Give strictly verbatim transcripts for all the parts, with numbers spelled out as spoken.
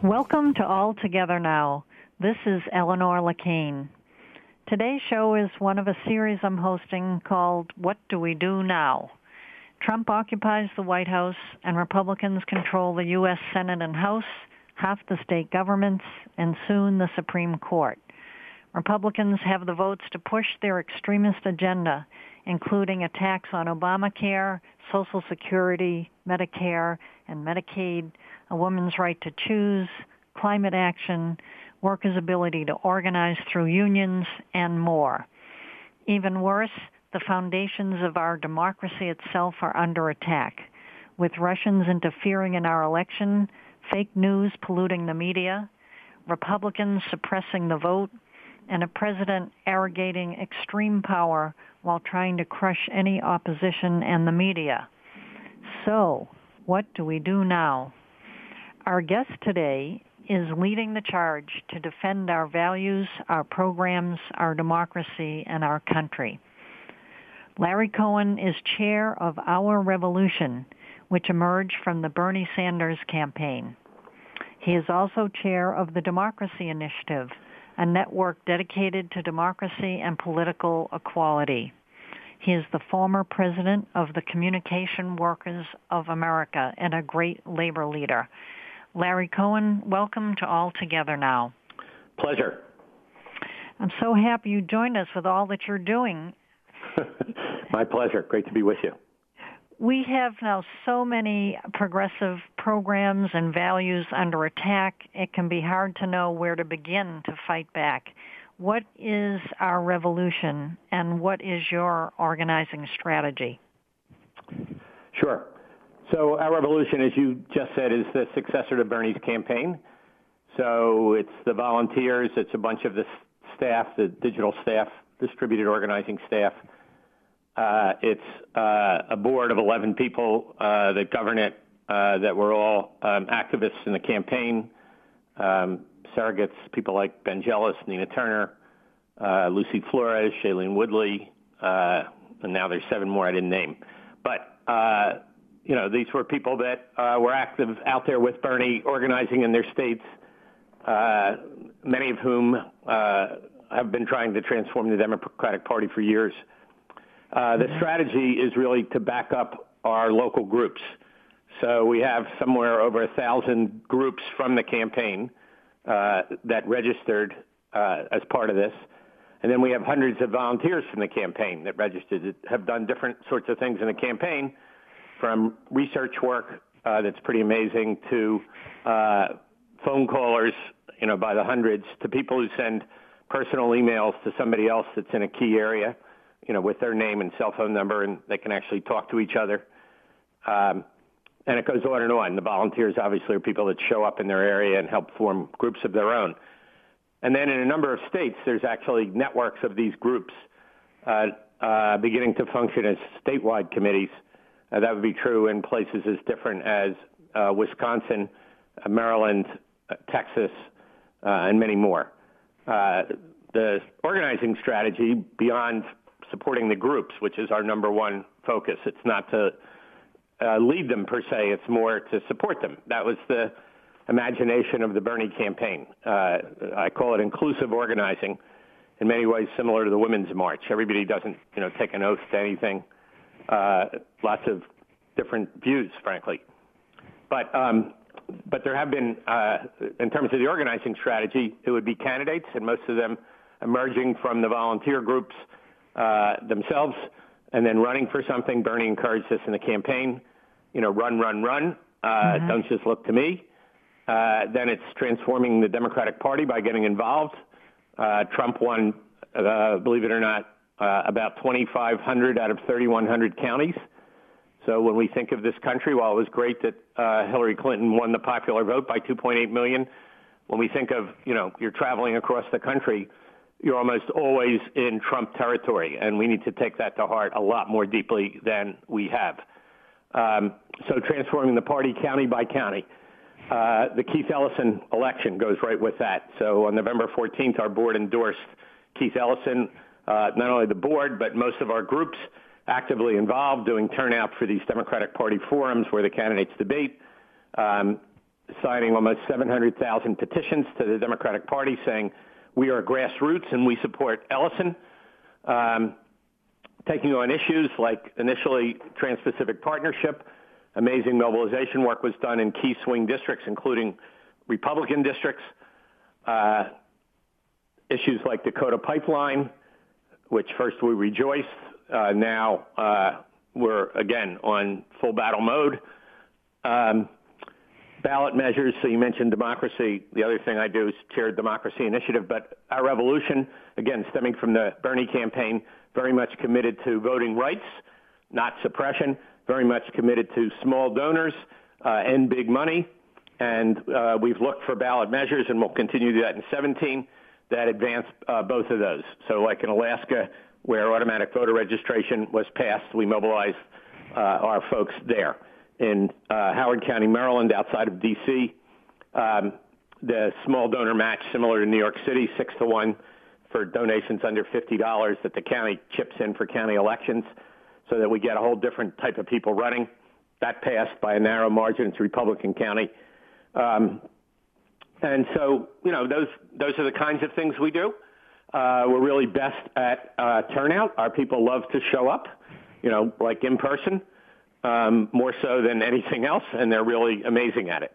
Welcome to All Together Now. This is Eleanor Lacane. Today's show is one of a series I'm hosting called What Do We Do Now? Trump occupies the White House and Republicans control the U S Senate and House, half the state governments, and soon the Supreme Court. Republicans have the votes to push their extremist agenda, including attacks on Obamacare, Social Security, Medicare, and Medicaid, a woman's right to choose, climate action, workers' ability to organize through unions, and more. Even worse, the foundations of our democracy itself are under attack, with Russians interfering in our election, fake news polluting the media, Republicans suppressing the vote, and a president arrogating extreme power while trying to crush any opposition and the media. So, what do we do now? Our guest today is leading the charge to defend our values, our programs, our democracy, and our country. Larry Cohen is chair of Our Revolution, which emerged from the Bernie Sanders campaign. He is also chair of the Democracy Initiative, a network dedicated to democracy and political equality. He is the former president of the Communication Workers of America and a great labor leader. Larry Cohen, welcome to All Together Now. Pleasure. I'm so happy you joined us with all that you're doing. My pleasure. Great to be with you. We have now so many progressive programs and values under attack, it can be hard to know where to begin to fight back. What is Our Revolution, and what is your organizing strategy? Sure. So Our Revolution, as you just said, is the successor to Bernie's campaign. So it's the volunteers, it's a bunch of the staff, the digital staff, distributed organizing staff. Uh, it's uh, a board of eleven people uh, that govern it, uh, that were all um, activists in the campaign, um, surrogates, people like Ben Jealous, Nina Turner, uh, Lucy Flores, Shailene Woodley, uh, and now there's seven more I didn't name. But, uh, you know, these were people that uh, were active out there with Bernie, organizing in their states, uh, many of whom uh, have been trying to transform the Democratic Party for years. Uh, the strategy is really to back up our local groups. So we have somewhere over a thousand groups from the campaign uh, that registered uh, as part of this. And then we have hundreds of volunteers from the campaign that registered, that have done different sorts of things in the campaign, from research work uh, that's pretty amazing to uh, phone callers, you know, by the hundreds, to people who send personal emails to somebody else that's in a key area, you know, with their name and cell phone number, and they can actually talk to each other. Um, and it goes on and on. The volunteers obviously are people that show up in their area and help form groups of their own. And then in a number of states, there's actually networks of these groups uh, uh, beginning to function as statewide committees. Uh, that would be true in places as different as uh, Wisconsin, uh, Maryland, uh, Texas, uh, and many more. Uh, the organizing strategy, beyond supporting the groups, which is our number one focus, it's not to uh, lead them per se, it's more to support them. That was the imagination of the Bernie campaign. Uh, I call it inclusive organizing, in many ways similar to the Women's March. Everybody doesn't, you know, take an oath to anything. Uh, lots of different views, frankly. But um, but there have been, uh, in terms of the organizing strategy, it would be candidates, and most of them emerging from the volunteer groups uh, themselves, and then running for something. Bernie encouraged this in the campaign, you know, run, run, run. Uh, mm-hmm. Don't just look to me. Uh, then it's transforming the Democratic Party by getting involved. Uh, Trump won, uh, believe it or not, uh, about twenty-five hundred out of thirty-one hundred counties. So when we think of this country, while it was great that uh, Hillary Clinton won the popular vote by two point eight million, when we think of, you know, you're traveling across the country, you're almost always in Trump territory, and we need to take that to heart a lot more deeply than we have. Um, so transforming the party county by county. Uh, the Keith Ellison election goes right with that. So on November fourteenth, our board endorsed Keith Ellison, uh, not only the board, but most of our groups actively involved, doing turnout for these Democratic Party forums where the candidates debate. Um, signing almost seven hundred thousand petitions to the Democratic Party saying we are grassroots and we support Ellison, um, taking on issues like initially Trans-Pacific Partnership. Amazing mobilization work was done in key swing districts, including Republican districts. Uh, issues like Dakota Pipeline, which first we rejoiced. Uh, now uh, we're, again, on full battle mode. Um, ballot measures, so you mentioned democracy. The other thing I do is chair Democracy Initiative, but our revolution, again, stemming from the Bernie campaign, very much committed to voting rights, not suppression, very much committed to small donors uh, and big money. And uh, we've looked for ballot measures, and we'll continue to do that in seventeen, that advance uh, both of those. So like in Alaska, where automatic voter registration was passed, we mobilized uh, our folks there. In uh, Howard County, Maryland, outside of D C, um, the small donor match, similar to New York City, six to one for donations under fifty dollars that the county chips in for county elections, so that we get a whole different type of people running. That passed by a narrow margin. It's Republican County. Um, and so, you know, those those are the kinds of things we do. Uh, we're really best at uh, turnout. Our people love to show up, you know, like in person, um, more so than anything else, and they're really amazing at it.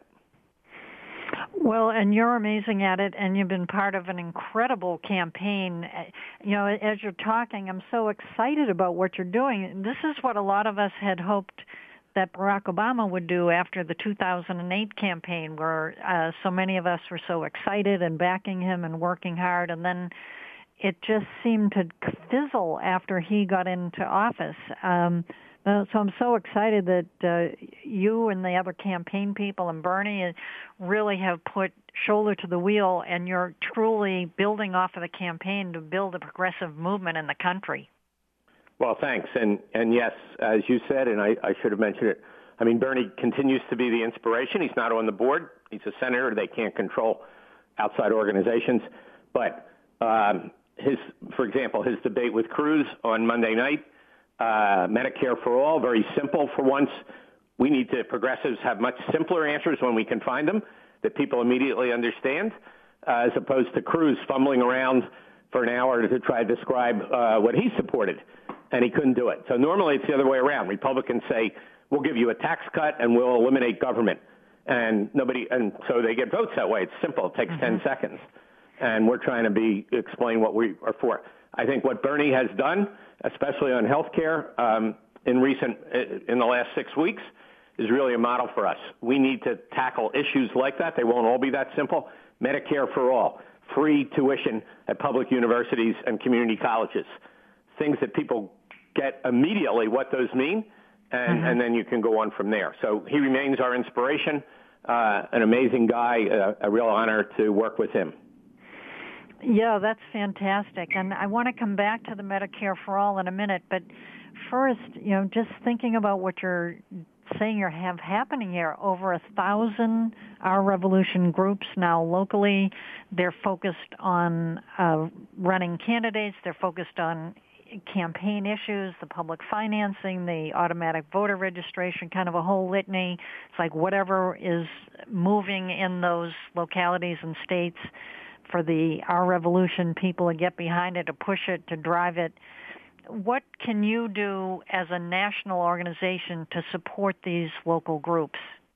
Well, and you're amazing at it, and you've been part of an incredible campaign. You know, as you're talking, I'm so excited about what you're doing. This is what a lot of us had hoped that Barack Obama would do after the two thousand eight campaign, where uh, so many of us were so excited and backing him and working hard, and then it just seemed to fizzle after he got into office. Um, so I'm so excited that uh, you and the other campaign people and Bernie really have put shoulder to the wheel, and you're truly building off of the campaign to build a progressive movement in the country. Well, thanks. And, and yes, as you said, and I, I should have mentioned it, I mean, Bernie continues to be the inspiration. He's not on the board. He's a senator. They can't control outside organizations. But um, his, for example, his debate with Cruz on Monday night, uh, Medicare for all, very simple for once. We need to, progressives have much simpler answers when we can find them that people immediately understand, uh, as opposed to Cruz fumbling around for an hour to try to describe uh, what he supported, and he couldn't do it. So normally it's the other way around. Republicans say, we'll give you a tax cut and we'll eliminate government. And nobody, and so they get votes that way. It's simple. It takes mm-hmm. ten seconds. And we're trying to be, explain what we are for. I think what Bernie has done, especially on health care, um, in recent, in the last six weeks, is really a model for us. We need to tackle issues like that. They won't all be that simple. Medicare for all, free tuition at public universities and community colleges, things that people get immediately what those mean, and, mm-hmm. and then you can go on from there. So he remains our inspiration, uh, an amazing guy, uh, a real honor to work with him. Yeah, that's fantastic. And I want to come back to the Medicare for All in a minute, but first, you know, just thinking about what you're saying you have happening here, over a thousand Our Revolution groups now locally. They're focused on uh, running candidates. They're focused on campaign issues, the public financing, the automatic voter registration, kind of a whole litany. It's like whatever is moving in those localities and states for the Our Revolution people to get behind it, to push it, to drive it. What can you do as a national organization to support these local groups?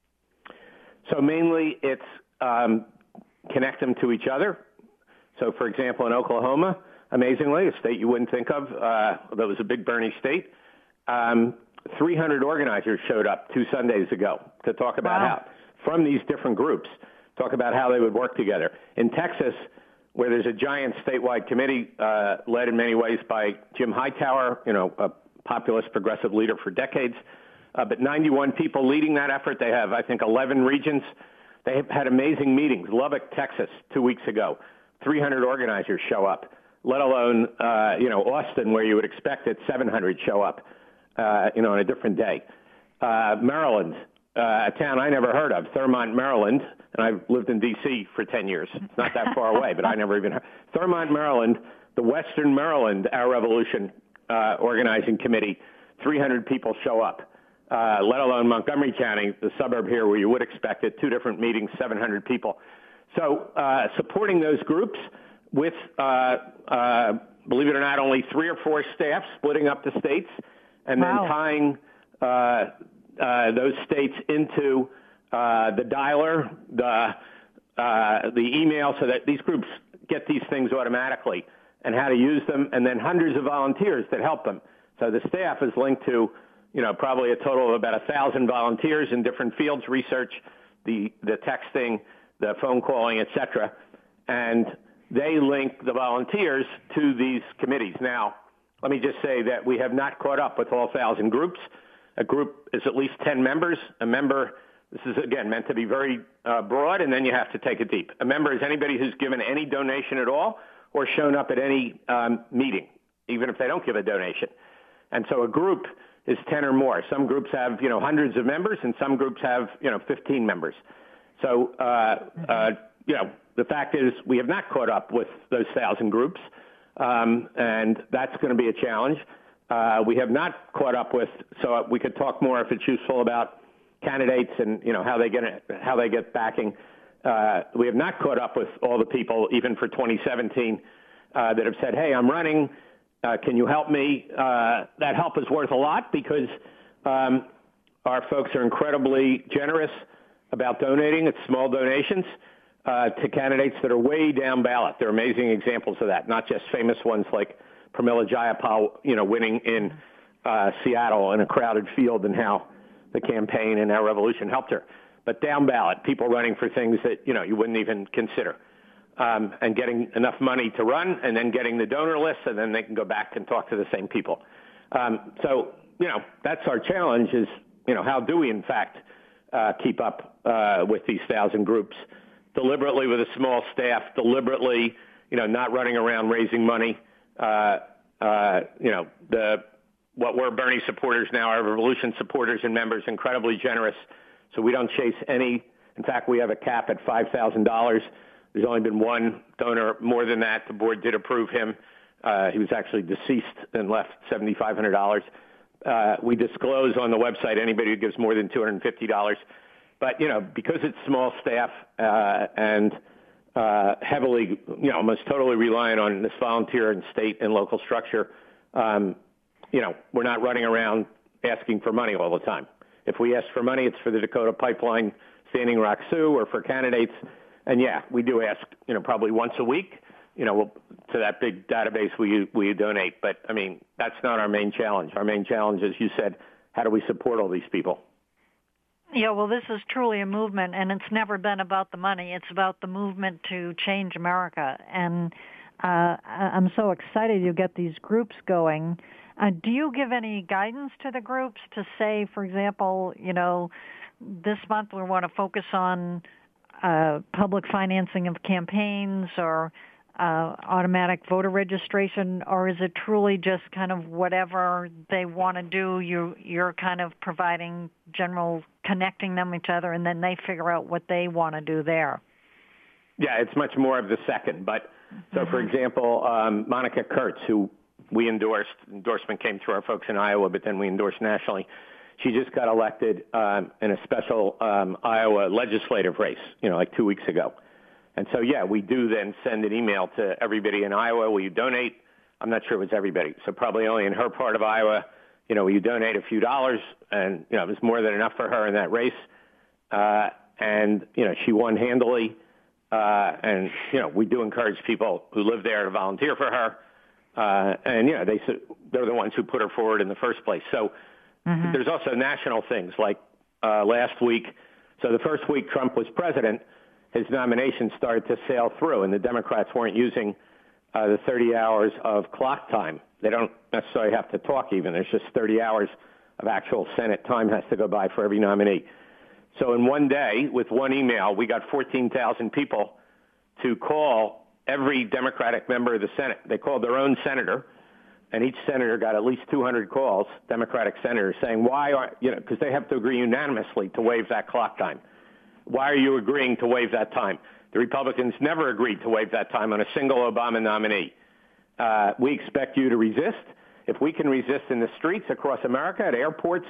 So mainly it's um, connect them to each other. So, for example, in Oklahoma, amazingly, a state you wouldn't think of, uh, that was a big Bernie state, um, three hundred organizers showed up two Sundays ago to talk about wow. how, from these different groups, talk about how they would work together. In Texas, where there's a giant statewide committee uh, led in many ways by Jim Hightower, you know, a populist progressive leader for decades, uh, but ninety-one people leading that effort. They have, I think, eleven regions. They have had amazing meetings. Lubbock, Texas, two weeks ago, three hundred organizers show up, let alone, uh, you know, Austin, where you would expect that seven hundred show up, uh, you know, on a different day. Uh, Maryland, uh, a town I never heard of, Thurmont, Maryland, and I've lived in D C for ten years. It's not that far away, but I never even heard. Thurmont, Maryland, the Western Maryland Our Revolution uh, Organizing Committee, three hundred people show up. uh, let alone Montgomery County, the suburb here where you would expect it, two different meetings, seven hundred people. So uh, supporting those groups with, uh, uh, believe it or not, only three or four staff splitting up the states and then wow. tying uh, uh, those states into uh, the dialer, the, uh, the email, so that these groups get these things automatically and how to use them, and then hundreds of volunteers that help them. So the staff is linked to, you know, probably a total of about a thousand volunteers in different fields, research, the, the texting, the phone calling, et cetera. And they link the volunteers to these committees. Now, let me just say that we have not caught up with all thousand groups. A group is at least ten members. A member, this is, again, meant to be very uh, broad, and then you have to take it deep. A member is anybody who's given any donation at all or shown up at any um, meeting, even if they don't give a donation. And so a group is ten or more. Some groups have, you know, hundreds of members, and some groups have, you know, fifteen members. So, uh, mm-hmm. uh, you know, the fact is we have not caught up with those thousand groups, um, and that's going to be a challenge. Uh, we have not caught up with, so we could talk more if it's useful about candidates and, you know, how they get how they get backing. Uh, we have not caught up with all the people, even for twenty seventeen, uh, that have said, hey, I'm running. Uh, can you help me? Uh, that help is worth a lot because um, our folks are incredibly generous about donating. It's small donations uh, to candidates that are way down ballot. There are amazing examples of that, not just famous ones like Pramila Jayapal, you know, winning in uh, Seattle in a crowded field and how the campaign and our revolution helped her. But down ballot, people running for things that, you know, you wouldn't even consider. Um, and getting enough money to run and then getting the donor list, and then they can go back and talk to the same people. Um, so, you know, that's our challenge is, you know, how do we, in fact, uh, keep up uh, with these thousand groups deliberately with a small staff, deliberately, you know, not running around raising money. Uh, uh, you know, the what we're Bernie supporters now, our revolution supporters and members, incredibly generous. So we don't chase any. In fact, we have a cap at five thousand dollars. There's only been one donor more than that. The board did approve him. Uh, he was actually deceased and left seven thousand five hundred dollars. Uh, we disclose on the website anybody who gives more than two hundred fifty dollars. But, you know, because it's small staff uh, and uh, heavily, you know, almost totally reliant on this volunteer and state and local structure, um, you know, we're not running around asking for money all the time. If we ask for money, it's for the Dakota Pipeline, Standing Rock Sioux, or for candidates. And, yeah, we do ask, you know, probably once a week, you know, we'll, to that big database we, we donate. But, I mean, that's not our main challenge. Our main challenge, as you said, how do we support all these people? Yeah, well, this is truly a movement, and it's never been about the money. It's about the movement to change America. And uh, I'm so excited you get these groups going. Uh, do you give any guidance to the groups to say, for example, you know, this month we want to focus on uh, public financing of campaigns or uh, automatic voter registration, or is it truly just kind of whatever they want to do, you, you're kind of providing general connecting them each other, and then they figure out what they want to do there? Yeah, it's much more of the second. But so, mm-hmm. for example, um, Monica Kurtz, who we endorsed, endorsement came through our folks in Iowa, but then we endorsed nationally. She just got elected um, in a special um, Iowa legislative race, you know, like two weeks ago. And so, yeah, we do then send an email to everybody in Iowa. Will you donate? I'm not sure it was everybody. So probably only in her part of Iowa, you know, will you donate a few dollars? And, you know, it was more than enough for her in that race. Uh, and, you know, she won handily. Uh, and, you know, we do encourage people who live there to volunteer for her. Uh, and, you know, they, they're the ones who put her forward in the first place. So mm-hmm. there's also national things like uh, last week. So the first week Trump was president, his nomination started to sail through, and the Democrats weren't using uh, the thirty hours of clock time. They don't necessarily have to talk even. There's just thirty hours of actual Senate time has to go by for every nominee. So in one day, with one email, we got fourteen thousand people to call every Democratic member of the Senate. They called their own senator, and each senator got at least two hundred calls, Democratic senators, saying, why are, you know, because they have to agree unanimously to waive that clock time. Why are you agreeing to waive that time? The Republicans never agreed to waive that time on a single Obama nominee. Uh, we expect you to resist. If we can resist in the streets across America, at airports,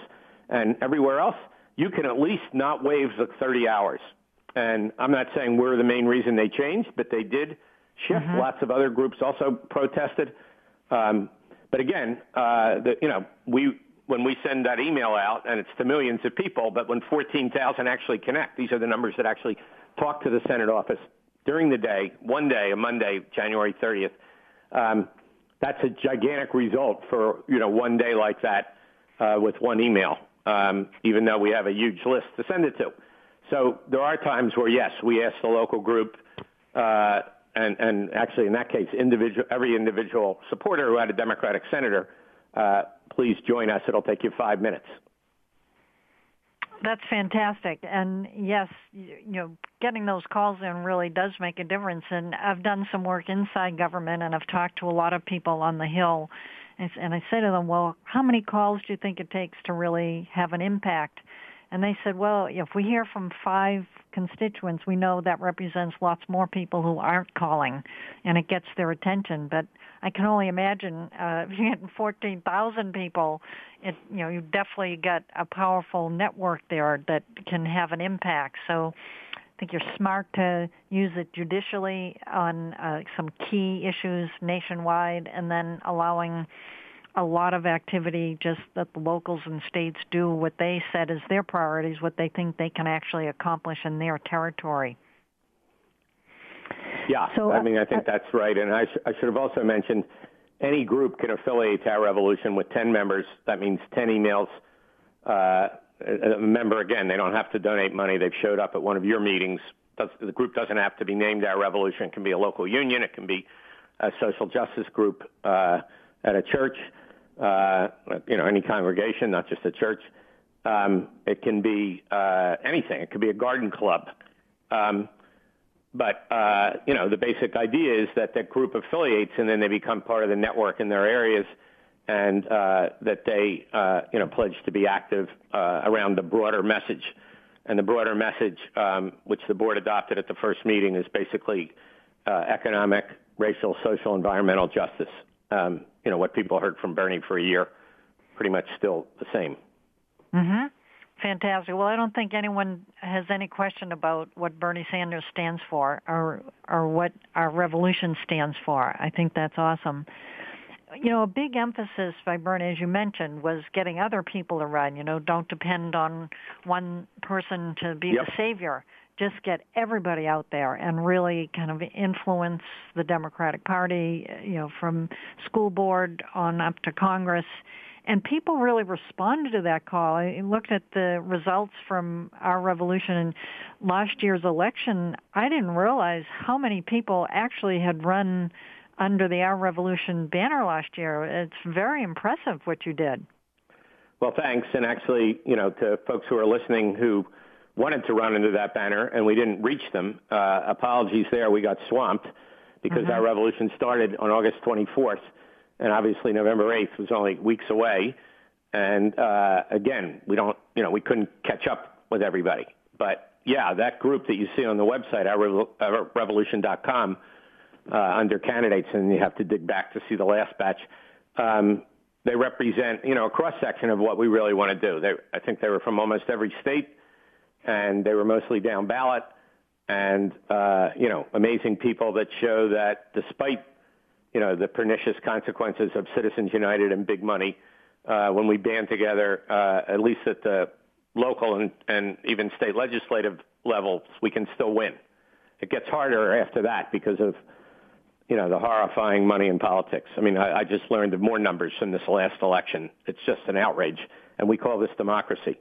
and everywhere else, you can at least not waive the thirty hours. And I'm not saying we're the main reason they changed, but they did shift. Mm-hmm. Lots of other groups also protested. Um, but again, uh, the, you know, we when we send that email out, and it's to millions of people, but when fourteen thousand actually connect, these are the numbers that actually talk to the Senate office during the day, one day, a Monday, January thirtieth. Um, that's a gigantic result for, you know, one day like that uh, with one email, um, even though we have a huge list to send it to. So there are times where, yes, we ask the local group, uh, and, and actually in that case, individual, every individual supporter who had a Democratic senator, uh, please join us. It'll take you five minutes. That's fantastic. And yes, you know, getting those calls in really does make a difference. And I've done some work inside government, and I've talked to a lot of people on the Hill. And I say to them, well, how many calls do you think it takes to really have an impact? And they said, well, if we hear from five constituents, we know that represents lots more people who aren't calling, and it gets their attention. But I can only imagine uh, if you're getting fourteen thousand people, it, you know, you definitely got a powerful network there that can have an impact. So I think you're smart to use it judicially on uh, some key issues nationwide, and then allowing a lot of activity just that the locals and states do what they said is their priorities, what they think they can actually accomplish in their territory. Yeah, so, I mean, I think uh, that's right. And I, sh- I should have also mentioned any group can affiliate to Our Revolution with ten members. That means ten emails. Uh, a member, again, they don't have to donate money. They've showed up at one of your meetings. Does, the group doesn't have to be named Our Revolution. It can be a local union. It can be a social justice group uh, at a church. Uh, you know, any congregation, not just a church. Um, it can be uh, anything. It could be a garden club. Um, but, uh, you know, the basic idea is that that group affiliates and then they become part of the network in their areas, and uh, that they, uh, you know, pledge to be active uh, around the broader message. And the broader message, um, which the board adopted at the first meeting, is basically uh, economic, racial, social, environmental justice. Um, you know, what people heard from Bernie for a year, pretty much still the same. Mm-hmm. Fantastic. Well, I don't think anyone has any question about what Bernie Sanders stands for or or what Our Revolution stands for. I think that's awesome. You know, a big emphasis by Bernie, as you mentioned, was getting other people to run. You know, don't depend on one person to be yep. the savior. Just get everybody out there and really kind of influence the Democratic Party, you know, from school board on up to Congress. And people really responded to that call. I looked at the results from Our Revolution in last year's election. I didn't realize how many people actually had run under the Our Revolution banner last year. It's very impressive what you did. Well, thanks. And actually, you know, to folks who are listening who wanted to run under that banner and we didn't reach them, uh, apologies there. We got swamped because mm-hmm. Our Revolution started on August twenty-fourth, and obviously November eighth was only weeks away. And uh, again, we don't, you know, we couldn't catch up with everybody. But yeah, that group that you see on the website, our revolution dot com, uh, under candidates, and you have to dig back to see the last batch. Um, they represent, you know, a cross section of what we really want to do. They, I think they were from almost every state, and they were mostly down ballot, and, uh, you know, amazing people that show that despite, you know, the pernicious consequences of Citizens United and big money, uh, when we band together, uh, at least at the local and, and even state legislative levels, we can still win. It gets harder after that because of, you know, the horrifying money in politics. I mean, I, I just learned of more numbers from this last election. It's just an outrage, and we call this democracy.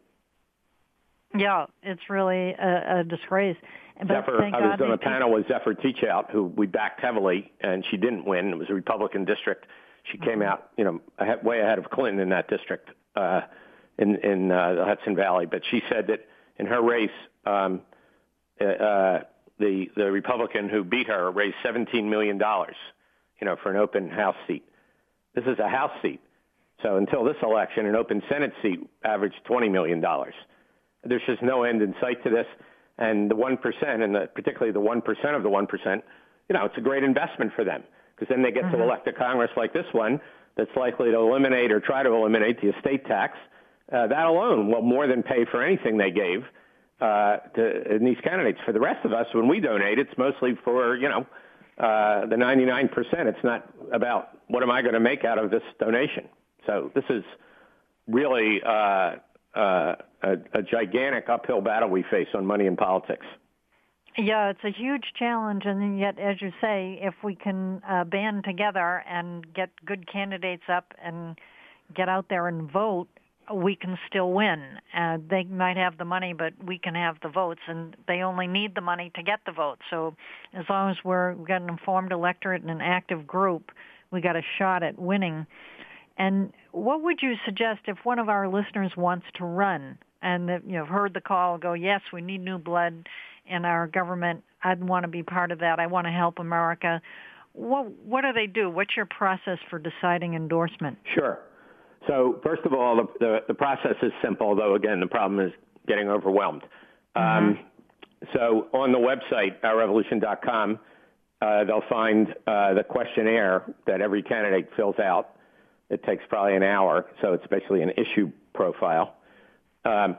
Yeah, it's really a, a disgrace. But Zephyr, I was on a panel with Zephyr Teachout, who we backed heavily, and she didn't win. It was a Republican district. She came mm-hmm. out, you know, ahead, way ahead of Clinton in that district uh, in, in uh, the Hudson Valley. But she said that in her race, um, uh, the the Republican who beat her raised seventeen million dollars, you know, for an open House seat. This is a House seat. So until this election, an open Senate seat averaged twenty million dollars. There's just no end in sight to this. And the one percent, and the, particularly the one percent of the one percent, you know, it's a great investment for them because then they get mm-hmm. to elect a Congress like this one that's likely to eliminate or try to eliminate the estate tax uh, that alone will more than pay for anything they gave uh, to in these candidates. For the rest of us, when we donate, it's mostly for, you know, uh, the ninety-nine percent. It's not about what am I going to make out of this donation. So this is really uh, uh, a, a gigantic uphill battle we face on money in politics. Yeah, it's a huge challenge, and yet, as you say, if we can uh, band together and get good candidates up and get out there and vote, we can still win. Uh, they might have the money, but we can have the votes, and they only need the money to get the votes. So as long as we're, we've got an informed electorate and an active group, we got a shot at winning. And what would you suggest if one of our listeners wants to run and that, you know, heard the call, go, yes, we need new blood in our government, I'd want to be part of that, I want to help America. What, what do they do? What's your process for deciding endorsement? Sure. So first of all, the, the, the process is simple, though, again, the problem is getting overwhelmed. Mm-hmm. Um, so on the website, our revolution dot com, uh, they'll find uh, the questionnaire that every candidate fills out. It takes probably an hour, so it's basically an issue profile. Um,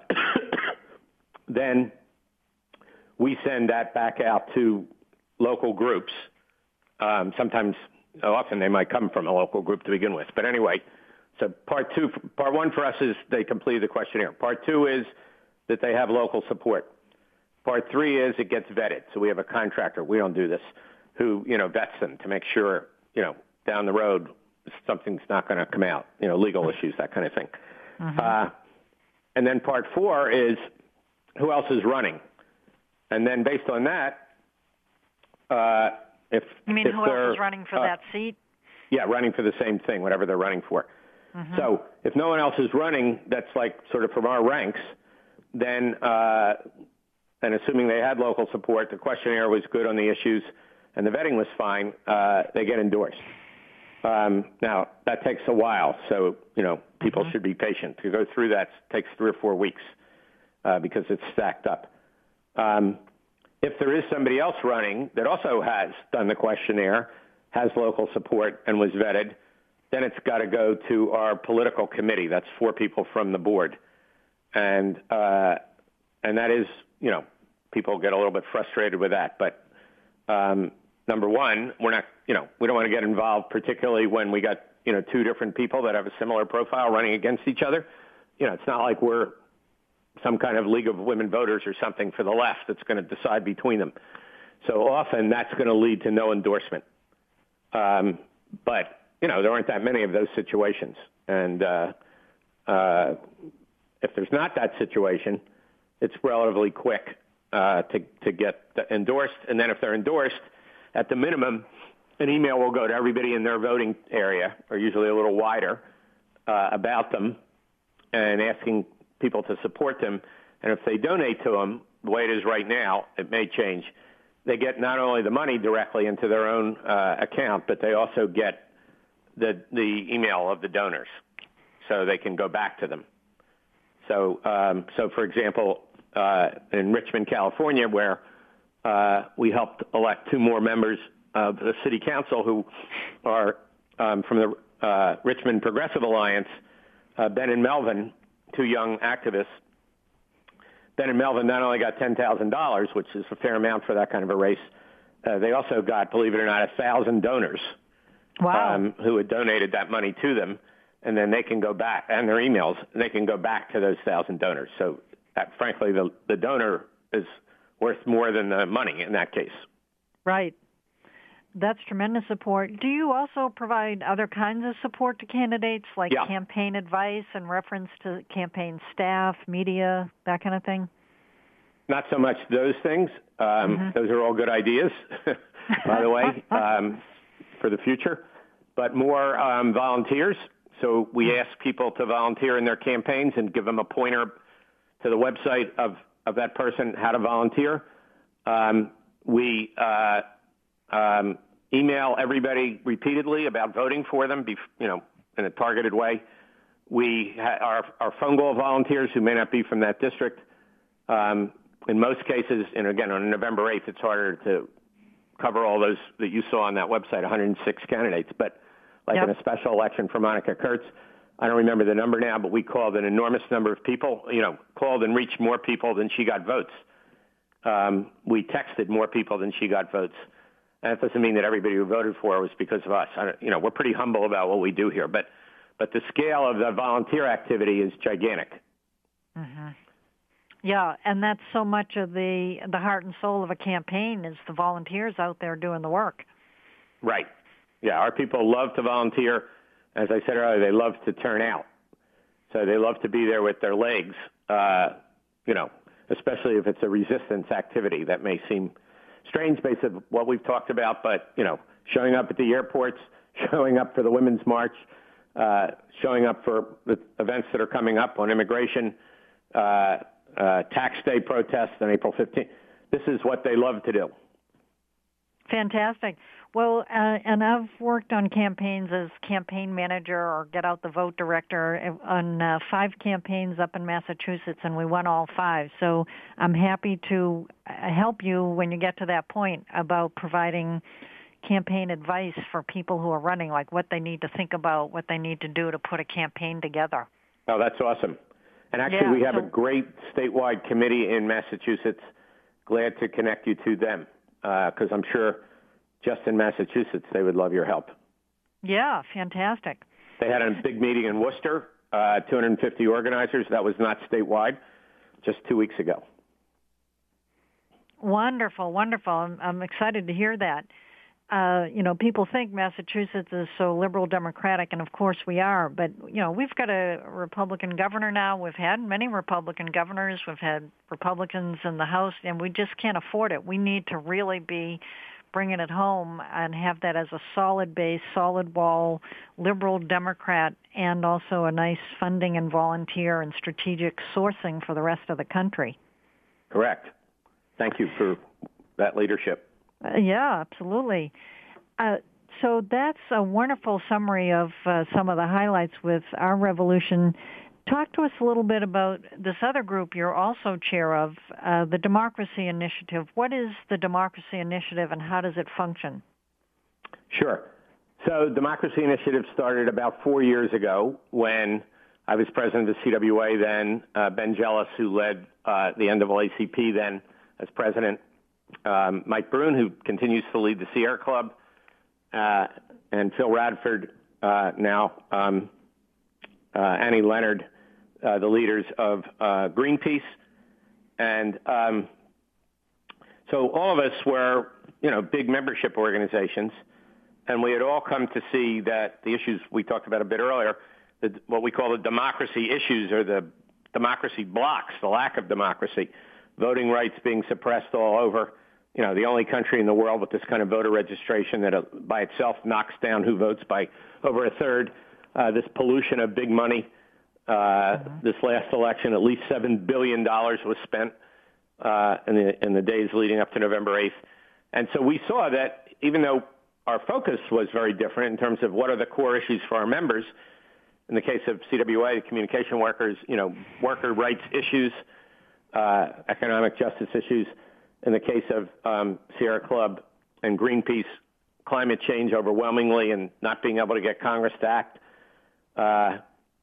then we send that back out to local groups. Um, sometimes, often they might come from a local group to begin with. But anyway, so part two, part one for us is they complete the questionnaire. Part two is that they have local support. Part three is it gets vetted. So we have a contractor, we don't do this, who, you know, vets them to make sure, you know, down the road something's not going to come out, you know, legal issues, that kind of thing. Mm-hmm. Uh, and then part four is who else is running? And then based on that, uh, if you mean if who else is running for uh, that seat? Yeah, running for the same thing, whatever they're running for. Mm-hmm. So if no one else is running, that's like sort of from our ranks, then, uh, and assuming they had local support, the questionnaire was good on the issues, and the vetting was fine, uh, they get endorsed. Um, now, that takes a while, so, you know, people mm-hmm. should be patient. To go through that takes three or four weeks uh, because it's stacked up. Um, if there is somebody else running that also has done the questionnaire, has local support, and was vetted, then it's got to go to our political committee. That's four people from the board. And uh, and that is, you know, people get a little bit frustrated with that. But um, number one, we're not, you know, we don't want to get involved, particularly when we got, you know, two different people that have a similar profile running against each other. You know, it's not like we're some kind of League of Women Voters or something for the left that's going to decide between them. So often that's going to lead to no endorsement. Um, but, you know, there aren't that many of those situations. And uh, uh, if there's not that situation, it's relatively quick uh, to, to get endorsed. And then if they're endorsed, at the minimum, an email will go to everybody in their voting area, or usually a little wider, uh, about them and asking people to support them. And if they donate to them, the way it is right now, it may change. They get not only the money directly into their own uh, account, but they also get the the email of the donors, so they can go back to them. So, um, so for example, uh, in Richmond, California, where uh, we helped elect two more members of the city council who are um, from the uh, Richmond Progressive Alliance, uh, Ben and Melvin, two young activists. Ben and Melvin not only got ten thousand dollars, which is a fair amount for that kind of a race, uh, they also got, believe it or not, one thousand donors. Wow. Um, who had donated that money to them, and then they can go back, and their emails, they can go back to those one thousand donors. So, that, frankly, the, the donor is worth more than the money in that case. Right. That's tremendous support. Do you also provide other kinds of support to candidates, like yeah. campaign advice and reference to campaign staff, media, that kind of thing? Not so much those things. Um, mm-hmm. Those are all good ideas, by the way, um, for the future. But more um, volunteers. So we ask people to volunteer in their campaigns and give them a pointer to the website of, of that person, how to volunteer. Um, we uh, um, email everybody repeatedly about voting for them, you know, in a targeted way. We ha- our, our phone call volunteers who may not be from that district. Um, in most cases, and again, on November eighth, it's harder to cover all those that you saw on that website, one hundred six candidates. But like yep. in a special election for Monica Kurtz, I don't remember the number now, but we called an enormous number of people, you know, called and reached more people than she got votes. Um, we texted more people than she got votes. And that doesn't mean that everybody who voted for her was because of us. I don't, you know, we're pretty humble about what we do here, but but the scale of the volunteer activity is gigantic. Mm-hmm. Yeah, and that's so much of the the heart and soul of a campaign is the volunteers out there doing the work. Right. Yeah, our people love to volunteer. As I said earlier, they love to turn out. So they love to be there with their legs, uh, you know, especially if it's a resistance activity. That may seem strange based on what we've talked about, but, you know, showing up at the airports, showing up for the Women's March, uh, showing up for the events that are coming up on immigration, uh, uh, tax day protests on April fifteenth. This is what they love to do. Fantastic. Well, uh, and I've worked on campaigns as campaign manager or get out the vote director on uh, five campaigns up in Massachusetts, and we won all five. So I'm happy to help you when you get to that point about providing campaign advice for people who are running, like what they need to think about, what they need to do to put a campaign together. Oh, that's awesome. And actually, yeah, we have so, a great statewide committee in Massachusetts. Glad to connect you to them, because uh, I'm sure just in Massachusetts, they would love your help. Yeah, fantastic. They had a big meeting in Worcester, uh, two hundred fifty organizers. That was not statewide, just two weeks ago. Wonderful, wonderful. I'm, I'm excited to hear that. Uh, you know, people think Massachusetts is so liberal democratic, and of course we are, but, you know, we've got a Republican governor now. We've had many Republican governors. We've had Republicans in the House, and we just can't afford it. We need to really be bringing it home and have that as a solid base, solid wall, liberal Democrat, and also a nice funding and volunteer and strategic sourcing for the rest of the country. Correct. Thank you for that leadership. Uh, yeah, absolutely. Uh, so that's a wonderful summary of uh, some of the highlights with our revolution. Talk to us a little bit about this other group you're also chair of, uh, the Democracy Initiative. What is the Democracy Initiative and how does it function? Sure. So Democracy Initiative started about four years ago when I was president of the C W A then, uh, Ben Jealous, who led uh, the N double A C P then as president, um, Mike Brune, who continues to lead the Sierra Club, uh, and Phil Radford uh, now, um, uh, Annie Leonard, Uh, the leaders of uh, Greenpeace. And um, so all of us were, you know, big membership organizations, and we had all come to see that the issues we talked about a bit earlier, the, what we call the democracy issues or the democracy blocks, the lack of democracy, voting rights being suppressed all over, you know, the only country in the world with this kind of voter registration that uh, by itself knocks down who votes by over a third, uh, this pollution of big money. Uh, mm-hmm. This last election, at least seven billion dollars was spent uh, in, the, in the days leading up to November eighth. And so we saw that even though our focus was very different in terms of what are the core issues for our members, in the case of C W A, communication workers, you know, worker rights issues, uh, economic justice issues. In the case of um, Sierra Club and Greenpeace, climate change overwhelmingly and not being able to get Congress to act. Uh,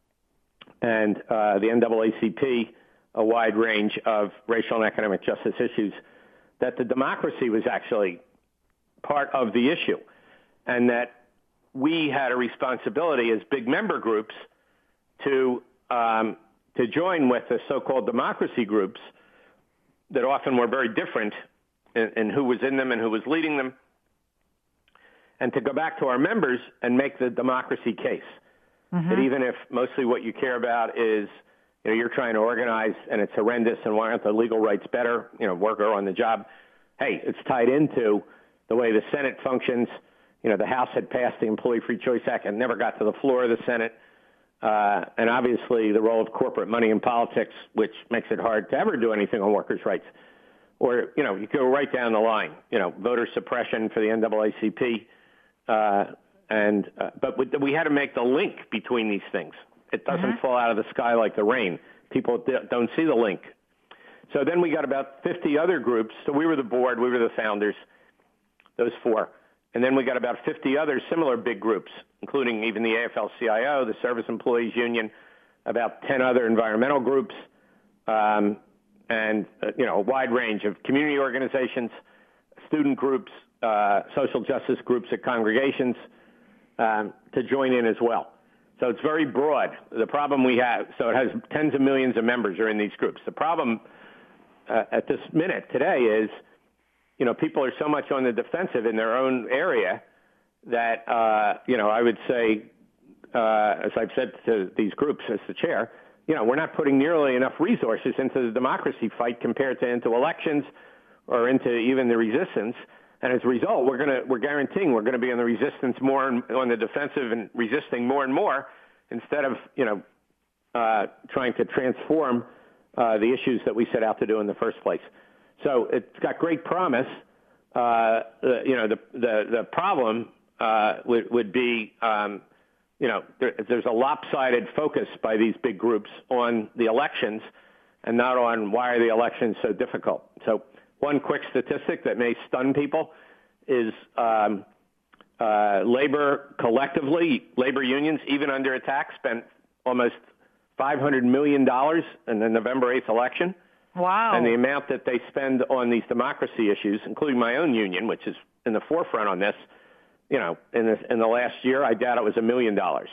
and uh, the N double A C P, a wide range of racial and economic justice issues, that the democracy was actually part of the issue, and that we had a responsibility as big member groups to um, to join with the so-called democracy groups that often were very different in, in who was in them and who was leading them, and to go back to our members and make the democracy case. Mm-hmm. That even if mostly what you care about is, you know, you're trying to organize and it's horrendous and why aren't the legal rights better, you know, worker on the job, hey, it's tied into the way the Senate functions. You know, the House had passed the Employee Free Choice Act and never got to the floor of the Senate. Uh, and obviously the role of corporate money in politics, which makes it hard to ever do anything on workers' rights. Or, you know, you go right down the line, you know, voter suppression for the N double A C P. Uh, and uh, but we, we had to make the link between these things. It doesn't mm-hmm. fall out of the sky like the rain. People don't see the link. So then we got about fifty other groups. So we were the board. We were the founders, those four. And then we got about fifty other similar big groups, including even the A F L C I O, the Service Employees Union, about ten other environmental groups, um, and, uh, you know, a wide range of community organizations, student groups, uh, social justice groups at congregations um, to join in as well. So it's very broad. The problem we have, so it has tens of millions of members are in these groups. The problem uh, at this minute today is, you know, people are so much on the defensive in their own area that, uh, you know, I would say, uh, as I've said to these groups as the chair, you know, we're not putting nearly enough resources into the democracy fight compared to into elections or into even the resistance. And as a result, we're going to, we're guaranteeing we're going to be on the resistance more and on the defensive and resisting more and more instead of, you know, uh, trying to transform uh, the issues that we set out to do in the first place. So it's got great promise. Uh, the, you know, the, the, the problem uh, would, would be, um, you know, there, there's a lopsided focus by these big groups on the elections and not on why are the elections so difficult. So one quick statistic that may stun people is um, uh, labor collectively, labor unions, even under attack, spent almost five hundred million dollars in the November eighth election. Wow. And the amount that they spend on these democracy issues, including my own union, which is in the forefront on this, you know, in the, in the last year, I doubt it was a million dollars.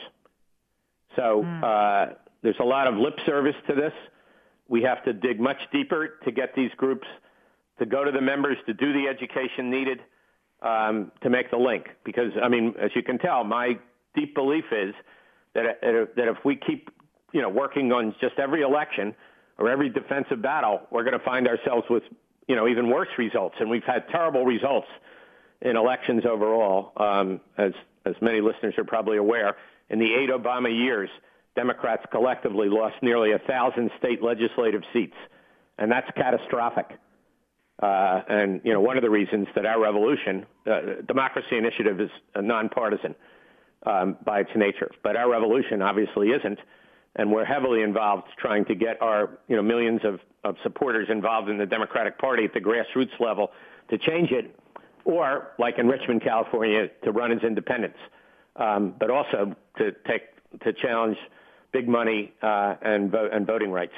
So mm. uh, there's a lot of lip service to this. We have to dig much deeper to get these groups to go to the members, to do the education needed um, to make the link. Because, I mean, as you can tell, my deep belief is that, that if we keep, you know, working on just every election or every defensive battle, we're going to find ourselves with, you know, even worse results. And we've had terrible results in elections overall, um, as as many listeners are probably aware. In the eight Obama years, Democrats collectively lost nearly a thousand state legislative seats, and that's catastrophic. Uh, and, you know, one of the reasons that our revolution, uh, Democracy Initiative is uh, nonpartisan um, by its nature, but our revolution obviously isn't. And we're heavily involved trying to get our, you know, millions of, of supporters involved in the Democratic Party at the grassroots level to change it, or, like in Richmond, California, to run as independents, um, but also to take to challenge big money uh, and, vote, and voting rights.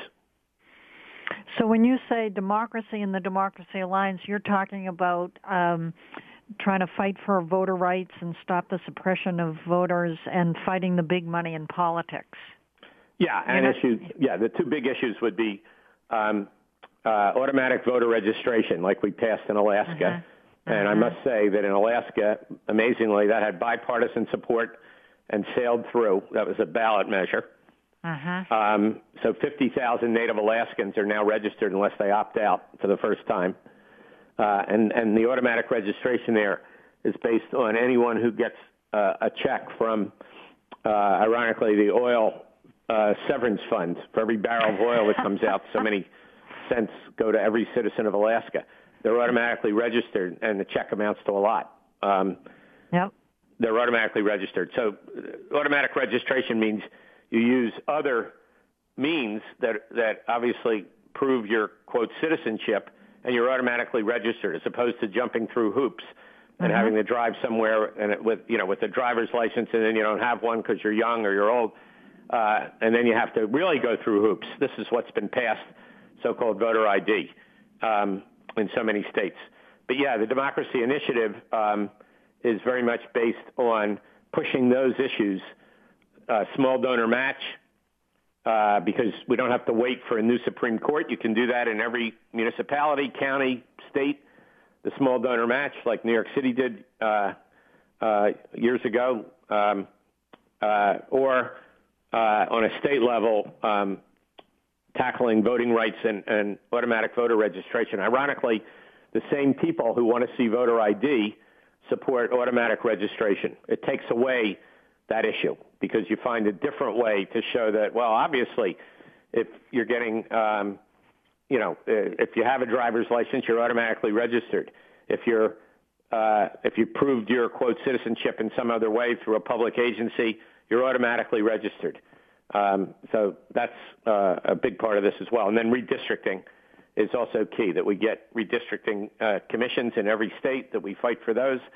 So when you say democracy and the Democracy Alliance, you're talking about um, trying to fight for voter rights and stop the suppression of voters and fighting the big money in politics. Yeah, and issues. Yeah, the two big issues would be um, uh, automatic voter registration, like we passed in Alaska. Uh-huh. And uh-huh. I must say that in Alaska, amazingly, that had bipartisan support and sailed through. That was a ballot measure. Uh-huh. Um, so fifty thousand Native Alaskans are now registered unless they opt out for the first time. Uh, and, and the automatic registration there is based on anyone who gets uh, a check from, uh, ironically, the oil uh, severance fund. For every barrel of oil that comes out, so many cents go to every citizen of Alaska. They're automatically registered, and the check amounts to a lot. Um, yep. They're automatically registered. So uh, automatic registration means you use other means that that obviously prove your, quote, citizenship, and you're automatically registered, as opposed to jumping through hoops and mm-hmm. having to drive somewhere and it, with, you know, with a driver's license, and then you don't have one because you're young or you're old, uh, and then you have to really go through hoops. This is what's been passed, so-called voter I D, um, in so many states. But yeah, the Democracy Initiative um, is very much based on pushing those issues. Uh, small donor match, uh, because we don't have to wait for a new Supreme Court. You can do that in every municipality, county, state. The small donor match, like New York City did uh, uh, years ago, um, uh, or uh, on a state level, um, tackling voting rights and, and automatic voter registration. Ironically, the same people who want to see voter I D support automatic registration. It takes away that issue, because you find a different way to show that, well, obviously, if you're getting, um, you know, if you have a driver's license, you're automatically registered. If you're, uh, if you proved your, quote, citizenship in some other way through a public agency, you're automatically registered. Um, so that's uh, a big part of this as well. And then redistricting is also key, that we get redistricting uh, commissions in every state, that we fight for those,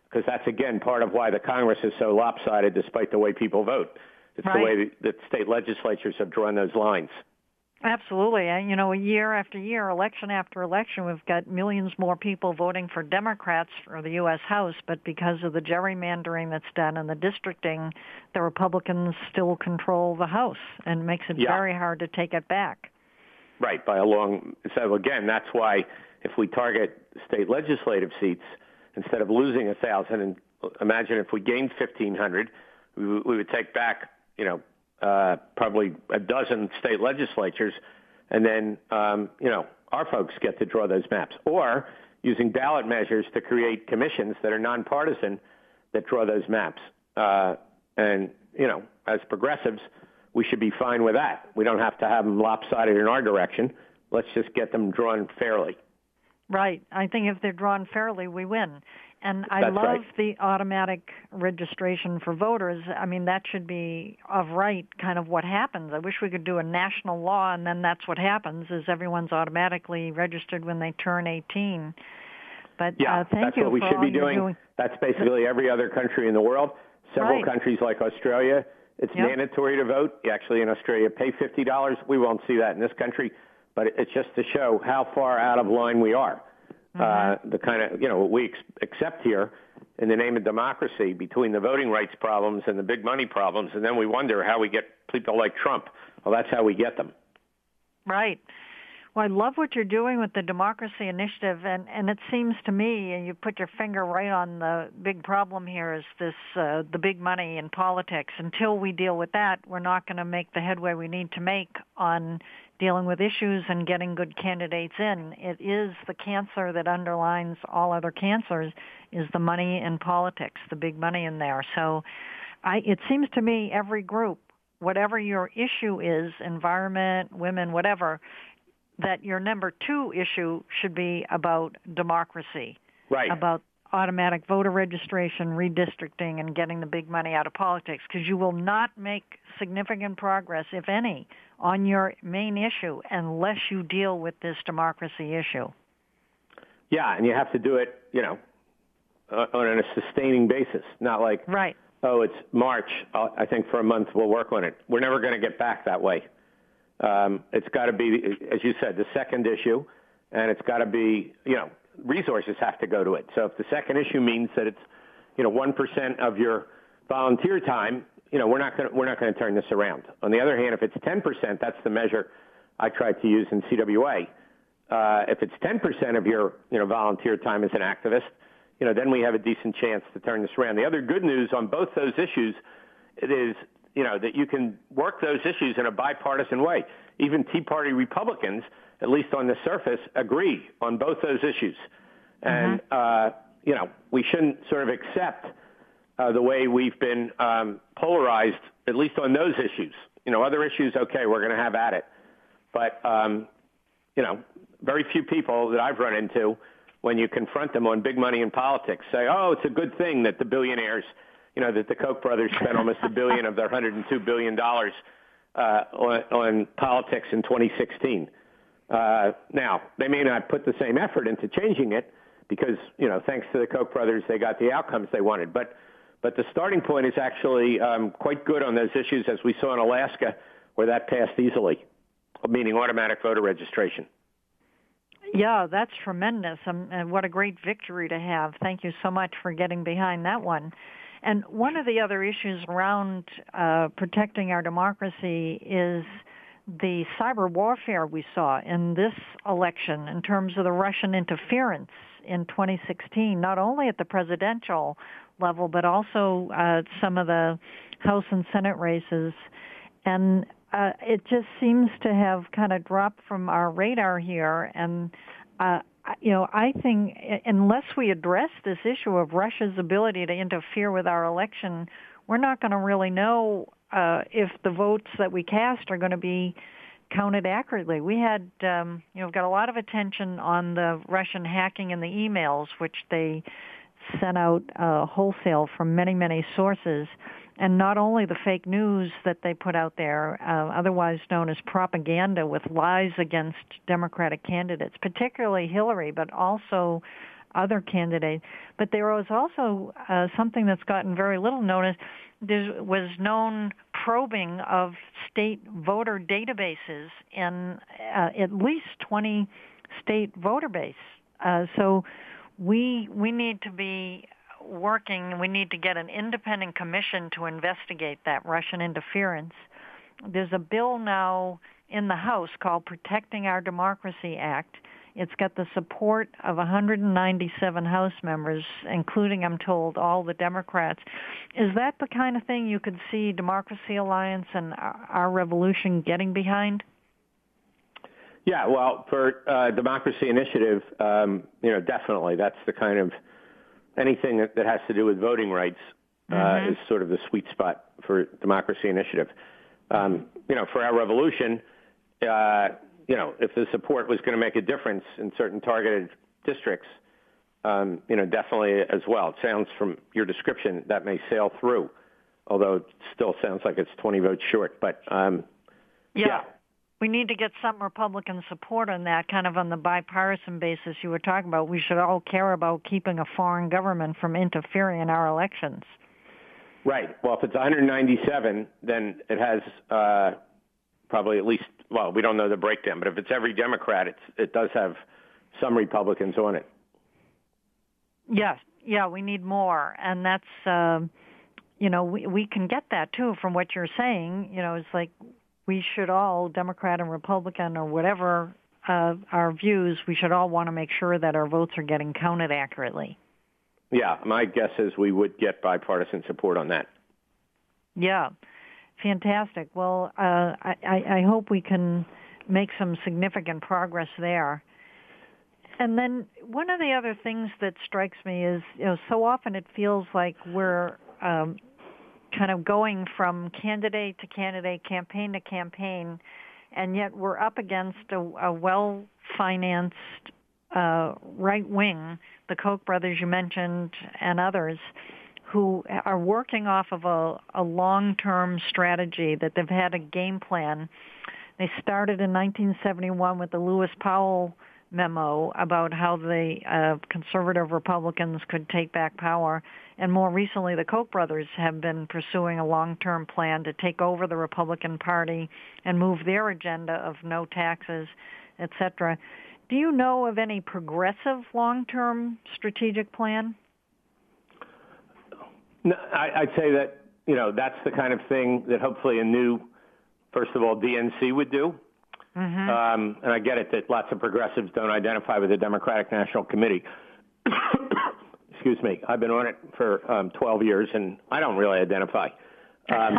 because that's, again, part of why the Congress is so lopsided despite the way people vote. It's right. the way that state legislatures have drawn those lines. Absolutely. And, you know, year after year, election after election, we've got millions more people voting for Democrats for the U S House, but because of the gerrymandering that's done and the districting, the Republicans still control the House, and it makes it yeah. very hard to take it back. Right, by a long... So, again, that's why if we target state legislative seats, instead of losing one thousand, and imagine if we gained fifteen hundred, we, we would take back, you know, uh, probably a dozen state legislatures, and then, um, you know, our folks get to draw those maps. Or using ballot measures to create commissions that are nonpartisan that draw those maps. Uh, and, you know, as progressives, we should be fine with that. We don't have to have them lopsided in our direction. Let's just get them drawn fairly. Right. I think if they're drawn fairly, we win. And I That's love right. the automatic registration for voters. I mean, that should be of right kind of what happens. I wish we could do a national law, and then that's what happens, is everyone's automatically registered when they turn eighteen. But yeah, uh, thank that's you what we for should all be doing. doing. That's basically every other country in the world. Several right. countries like Australia, it's yep. mandatory to vote. You actually, in Australia, pay fifty dollars. We won't see that in this country, but it's just to show how far out of line we are. Mm-hmm. Uh, the kind of, you know, what we ex- accept here in the name of democracy between the voting rights problems and the big money problems, and then we wonder how we get people like Trump. Well, that's how we get them. Right. Well, I love what you're doing with the Democracy Initiative, and, and it seems to me, and you put your finger right on the big problem here, is this uh, the big money in politics. Until we deal with that, we're not going to make the headway we need to make on dealing with issues and getting good candidates in. It is the cancer that underlines all other cancers, is the money in politics, the big money in there. So I, it seems to me every group, whatever your issue is, environment, women, whatever, that your number two issue should be about democracy, right? About automatic voter registration, redistricting, and getting the big money out of politics, because you will not make significant progress, if any, on your main issue unless you deal with this democracy issue. Yeah, and you have to do it, you know, on a sustaining basis, not like, right. oh, it's March, I think for a month we'll work on it. We're never going to get back that way. Um, it's got to be, as you said, the second issue, and it's got to be, you know, resources have to go to it. So if the second issue means that it's, you know, one percent of your volunteer time, you know, we're not going to, we're not going to turn this around. On the other hand, if it's ten percent, that's the measure I tried to use in C W A. Uh, if it's ten percent of your, you know, volunteer time as an activist, you know, then we have a decent chance to turn this around. The other good news on both those issues, it is, you know, that you can work those issues in a bipartisan way. Even Tea Party Republicans, at least on the surface, agree on both those issues. And, mm-hmm. uh, you know, we shouldn't sort of accept uh, the way we've been um, polarized, at least on those issues. You know, other issues, okay, we're going to have at it. But, um, you know, very few people that I've run into, when you confront them on big money in politics, say, oh, it's a good thing that the billionaires, you know, that the Koch brothers spent almost a billion of their one hundred two billion dollars uh, on, on politics in twenty sixteen. Uh, now, they may not put the same effort into changing it because, you know, thanks to the Koch brothers, they got the outcomes they wanted. But but the starting point is actually um, quite good on those issues, as we saw in Alaska, where that passed easily, meaning automatic voter registration. Yeah, that's tremendous. Um, and what a great victory to have. Thank you so much for getting behind that one. And one of the other issues around uh, protecting our democracy is the cyber warfare we saw in this election in terms of the Russian interference in twenty sixteen, not only at the presidential level, but also uh, some of the House and Senate races. And uh, it just seems to have kind of dropped from our radar here. And uh, you know, I think unless we address this issue of Russia's ability to interfere with our election, we're not going to really know uh, if the votes that we cast are going to be counted accurately. We had, um, you know, got a lot of attention on the Russian hacking in the emails, which they sent out uh, wholesale from many, many sources. And not only the fake news that they put out there, uh, otherwise known as propaganda with lies against Democratic candidates, particularly Hillary, but also other candidates. But there was also uh, something that's gotten very little notice. There was known probing of state voter databases in uh, at least twenty state voter base. Uh, so we we need to be working, we need to get an independent commission to investigate that Russian interference. There's a bill now in the House called Protecting Our Democracy Act. It's got the support of one hundred ninety-seven House members, including, I'm told, all the Democrats. Is that the kind of thing you could see Democracy Alliance and Our Revolution getting behind? Yeah, well, for uh, Democracy Initiative, um, you know, definitely. That's the kind of anything that, that has to do with voting rights uh, mm-hmm. is sort of the sweet spot for Democracy Initiative. Um, you know, for Our Revolution, uh, you know, if the support was going to make a difference in certain targeted districts, um, you know, definitely as well. It sounds from your description that may sail through, although it still sounds like it's twenty votes short. But um, yeah. yeah. We need to get some Republican support on that, kind of on the bipartisan basis you were talking about. We should all care about keeping a foreign government from interfering in our elections. Right. Well, if it's one hundred ninety-seven, then it has uh, probably at least, well, we don't know the breakdown, but if it's every Democrat, it's, it does have some Republicans on it. Yes. Yeah, we need more. And that's, uh, you know, we, we can get that, too, from what you're saying. You know, it's like, we should all, Democrat and Republican or whatever uh, our views, we should all want to make sure that our votes are getting counted accurately. Yeah, my guess is we would get bipartisan support on that. Yeah, fantastic. Well, uh, I, I hope we can make some significant progress there. And then one of the other things that strikes me is, you know, so often it feels like we're um, kind of going from candidate to candidate, campaign to campaign, and yet we're up against a, a well-financed uh, right wing, the Koch brothers you mentioned, and others, who are working off of a, a long-term strategy that they've had a game plan. They started in nineteen seventy-one with the Lewis Powell memo about how the uh, conservative Republicans could take back power. And more recently, the Koch brothers have been pursuing a long-term plan to take over the Republican Party and move their agenda of no taxes, et cetera. Do you know of any progressive long-term strategic plan? No, I, I'd say that, you know, that's the kind of thing that hopefully a new, first of all, D N C would do. Mm-hmm. Um, and I get it that lots of progressives don't identify with the Democratic National Committee. Excuse me. I've been on it for um, twelve years, and I don't really identify. Um,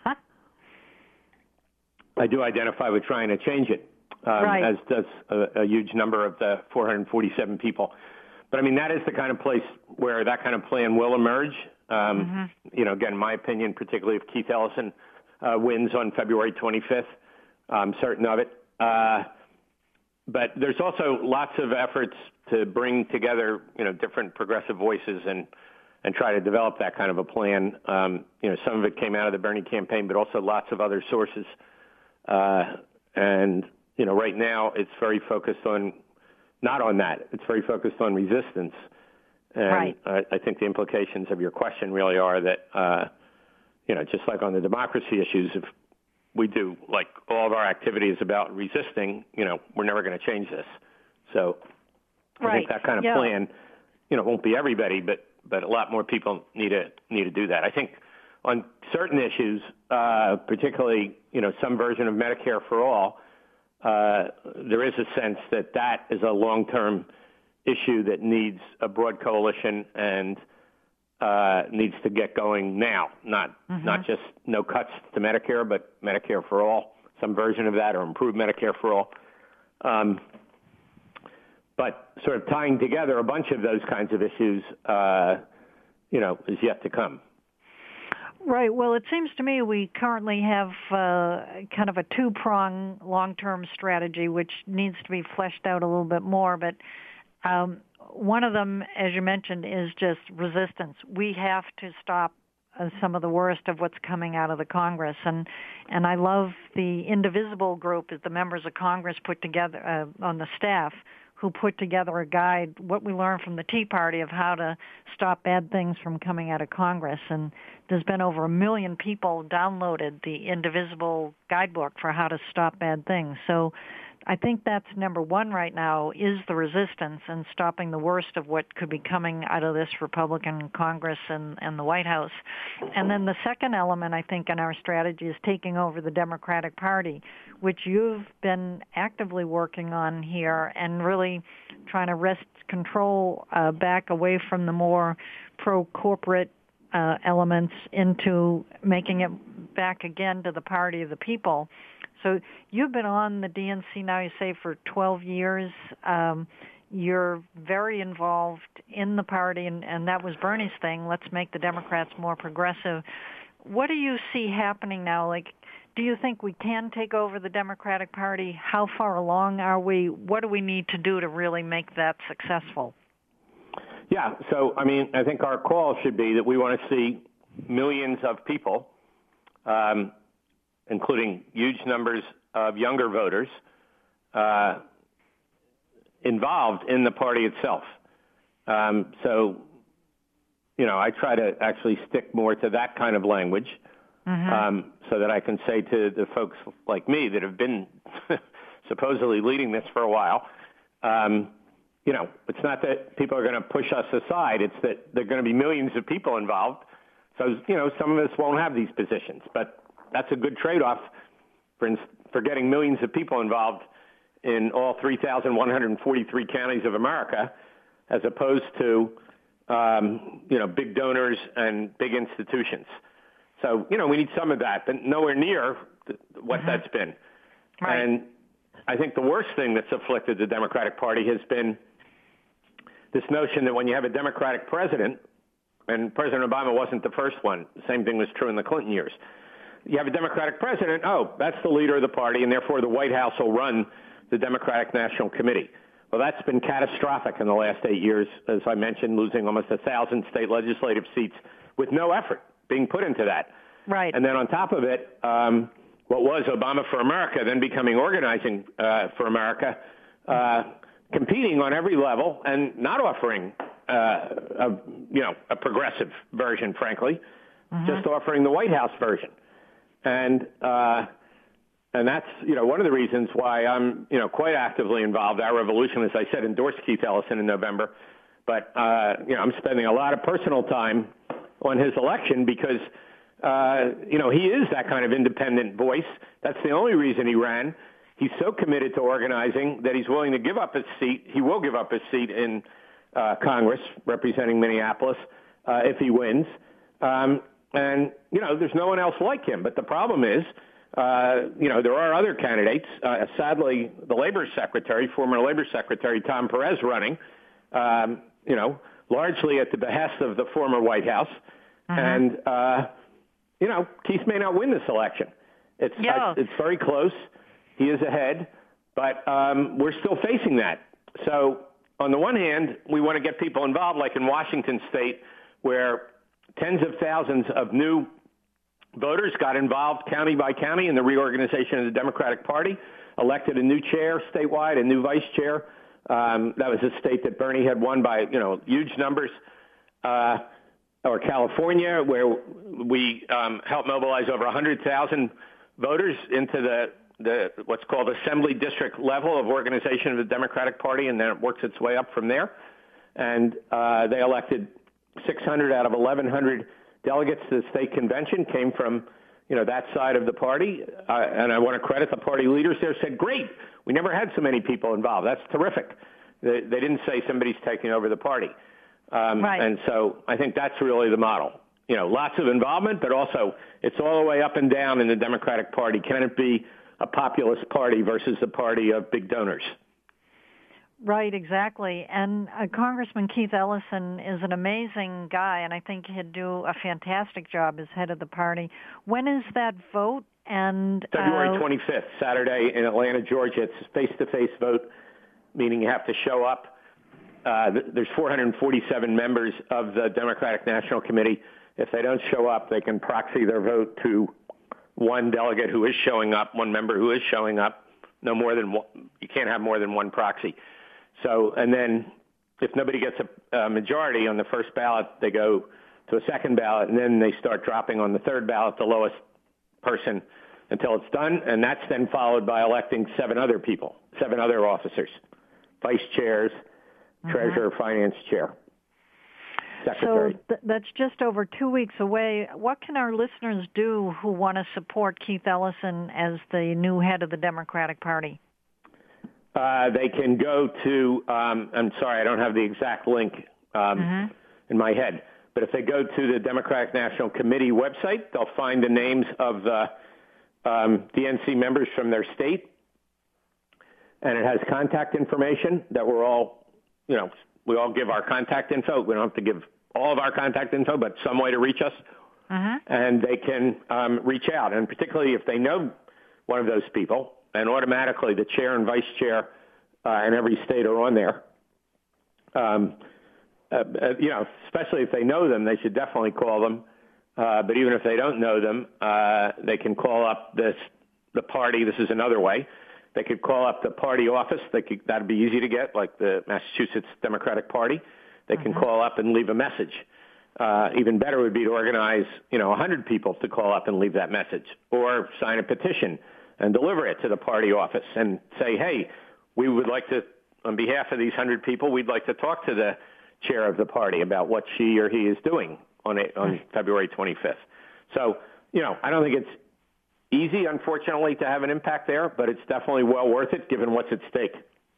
I do identify with trying to change it, um, right. as does a, a huge number of the four hundred forty-seven people. But, I mean, that is the kind of place where that kind of plan will emerge. Um, mm-hmm. You know, again, my opinion, particularly if Keith Ellison uh, wins on February twenty-fifth, I'm certain of it. Uh, but there's also lots of efforts to bring together, you know, different progressive voices and, and try to develop that kind of a plan. Um, you know, some of it came out of the Bernie campaign, but also lots of other sources. Uh, and, you know, right now it's very focused on, not on that. It's very focused on resistance. And right. I, I think the implications of your question really are that, uh, you know, just like on the democracy issues, if we do, like, all of our activity is about resisting, you know, we're never going to change this. So right. I think that kind of yeah. plan, you know, won't be everybody, but, but a lot more people need to need to do that. I think on certain issues, uh, particularly, you know, some version of Medicare for all, uh, there is a sense that that is a long-term issue that needs a broad coalition and uh, needs to get going now, not mm-hmm. not just no cuts to Medicare, but Medicare for all, some version of that, or improved Medicare for all. Um, but sort of tying together a bunch of those kinds of issues, uh, you know, is yet to come. Right. Well, it seems to me we currently have uh, kind of a two-prong long-term strategy, which needs to be fleshed out a little bit more. But um, one of them, as you mentioned, is just resistance. We have to stop uh, some of the worst of what's coming out of the Congress. And and I love the Indivisible group that the members of Congress put together uh, on the staff, who put together a guide, what we learned from the Tea Party of how to stop bad things from coming out of Congress. And there's been over a million people downloaded the Indivisible guidebook for how to stop bad things. So I think that's number one right now, is the resistance and stopping the worst of what could be coming out of this Republican Congress and, and the White House. And then the second element, I think, in our strategy is taking over the Democratic Party, which you've been actively working on here and really trying to wrest control uh, back away from the more pro-corporate uh, elements into making it back again to the party of the people. So you've been on the D N C now, you say, for twelve years. Um, you're very involved in the party, and, and that was Bernie's thing. Let's make the Democrats more progressive. What do you see happening now? Like, do you think we can take over the Democratic Party? How far along are we? What do we need to do to really make that successful? Yeah, so, I mean, I think our call should be that we want to see millions of people, um, including huge numbers of younger voters, uh, involved in the party itself. Um, so, you know, I try to actually stick more to that kind of language, mm-hmm. um, so that I can say to the folks like me that have been supposedly leading this for a while, um, you know, it's not that people are going to push us aside. It's that there are going to be millions of people involved. So, you know, some of us won't have these positions, but that's a good trade-off for, for getting millions of people involved in all three thousand one hundred forty-three counties of America, as opposed to, um, you know, big donors and big institutions. So, you know, we need some of that, but nowhere near what mm-hmm. that's been. Right. And I think the worst thing that's afflicted the Democratic Party has been this notion that when you have a Democratic president, and President Obama wasn't the first one, the same thing was true in the Clinton years. You have a Democratic president, oh, that's the leader of the party, and therefore the White House will run the Democratic National Committee. Well, that's been catastrophic in the last eight years, as I mentioned, losing almost a thousand state legislative seats with no effort being put into that. Right. And then on top of it, um, what was Obama for America, then becoming Organizing uh, for America, uh, competing on every level and not offering, uh, a, you know, a progressive version, frankly, mm-hmm. just offering the White House version. And uh, and that's, you know, one of the reasons why I'm, you know, quite actively involved. Our Revolution, as I said, endorsed Keith Ellison in November. But, uh, you know, I'm spending a lot of personal time on his election because, uh, you know, he is that kind of independent voice. That's the only reason he ran. He's so committed to organizing that he's willing to give up his seat. He will give up his seat in uh, Congress representing Minneapolis uh, if he wins. Um, and, you know, there's no one else like him. But the problem is, uh, you know, there are other candidates. Uh, sadly, the Labor Secretary, former Labor Secretary Tom Perez running, um, you know, largely at the behest of the former White House. Uh-huh. And, uh, you know, Keith may not win this election. It's, yeah. uh, it's very close. He is ahead, but um, we're still facing that. So on the one hand, we want to get people involved, like in Washington State, where tens of thousands of new voters got involved county by county in the reorganization of the Democratic Party, elected a new chair statewide, a new vice chair. Um, that was a state that Bernie had won by, you know, huge numbers. Uh, or California, where we um, helped mobilize over one hundred thousand voters into the the what's called assembly district level of organization of the Democratic Party, and then it works its way up from there. And uh, they elected six hundred out of eleven hundred delegates to the state convention came from, you know, that side of the party. Uh, and I want to credit the party leaders there, said, great, we never had so many people involved. That's terrific. They, they didn't say somebody's taking over the party. Um, right. And so I think that's really the model. You know, lots of involvement, but also it's all the way up and down in the Democratic Party. Can it be a populist party versus a party of big donors? Right, exactly. And uh, Congressman Keith Ellison is an amazing guy, and I think he'd do a fantastic job as head of the party. When is that vote? And uh, February twenty-fifth, Saturday in Atlanta, Georgia. It's a face-to-face vote, meaning you have to show up. Uh, there's four hundred forty-seven members of the Democratic National Committee. If they don't show up, they can proxy their vote to one delegate who is showing up, one member who is showing up. No more than one, you can't have more than one proxy. So, and then if nobody gets a, a majority on the first ballot, they go to a second ballot, and then they start dropping on the third ballot, the lowest person, until it's done, and that's then followed by electing seven other people, seven other officers, vice chairs, mm-hmm. treasurer, finance chair, secretary. So th- that's just over two weeks away. What can our listeners do who want to support Keith Ellison as the new head of the Democratic Party? Uh, they can go to, um, I'm sorry, I don't have the exact link um, mm-hmm. in my head, but if they go to the Democratic National Committee website, they'll find the names of the um, D N C members from their state, and it has contact information that we're all, you know, we all give our contact info. We don't have to give all of our contact info, but some way to reach us, uh-huh. and they can um, reach out, and particularly if they know one of those people, and automatically the chair and vice chair uh, in every state are on there. Um, uh, uh, you know, especially if they know them, they should definitely call them. Uh, but even if they don't know them, uh, they can call up this the party. This is another way. They could call up the party office. They could, that'd be easy to get, like the Massachusetts Democratic Party. They can mm-hmm. call up and leave a message. Uh, even better would be to organize, you know, one hundred people to call up and leave that message, or sign a petition and deliver it to the party office and say, hey, we would like to, on behalf of these one hundred people, we'd like to talk to the chair of the party about what she or he is doing on a, on February twenty-fifth. So, you know, I don't think it's easy, unfortunately, to have an impact there, but it's definitely well worth it given what's at stake.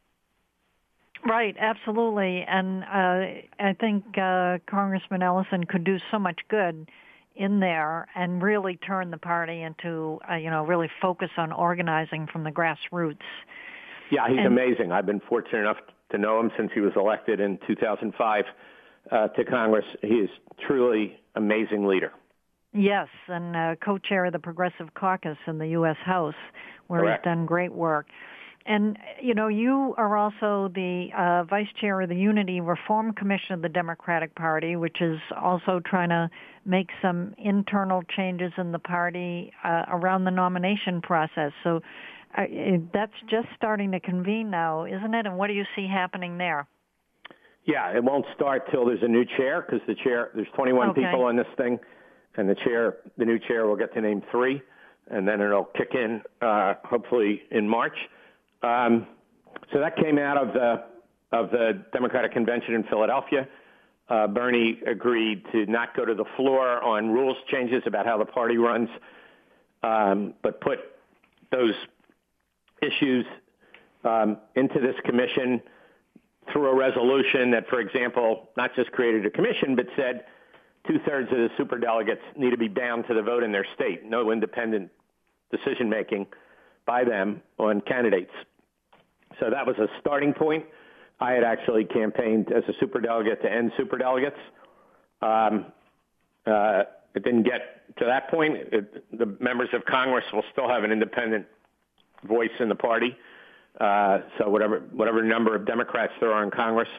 Right, absolutely. And uh, I think uh, Congressman Ellison could do so much good in there and really turn the party into, uh, you know, really focus on organizing from the grassroots. Yeah, he's and, amazing. I've been fortunate enough to know him since he was elected in two thousand five uh, to Congress. He is truly amazing leader. Yes, and uh, co-chair of the Progressive Caucus in the U S House, where Correct. He's done great work. And, you know, you are also the uh, vice chair of the Unity Reform Commission of the Democratic Party, which is also trying to make some internal changes in the party uh, around the nomination process. So uh, that's just starting to convene now, isn't it? And what do you see happening there? Yeah, it won't start till there's a new chair, because the chair, there's twenty-one okay. people on this thing, and the chair, the new chair will get to name three, and then it'll kick in uh, hopefully in March. Um, so that came out of the of the Democratic Convention in Philadelphia. Uh, Bernie agreed to not go to the floor on rules changes about how the party runs, um, but put those issues um, into this commission through a resolution that, for example, not just created a commission, but said two-thirds of the superdelegates need to be bound to the vote in their state, no independent decision-making by them on candidates. So that was a starting point. I had actually campaigned as a superdelegate to end superdelegates. Um, uh, it didn't get to that point. It, the members of Congress will still have an independent voice in the party. Uh, so whatever whatever number of Democrats there are in Congress,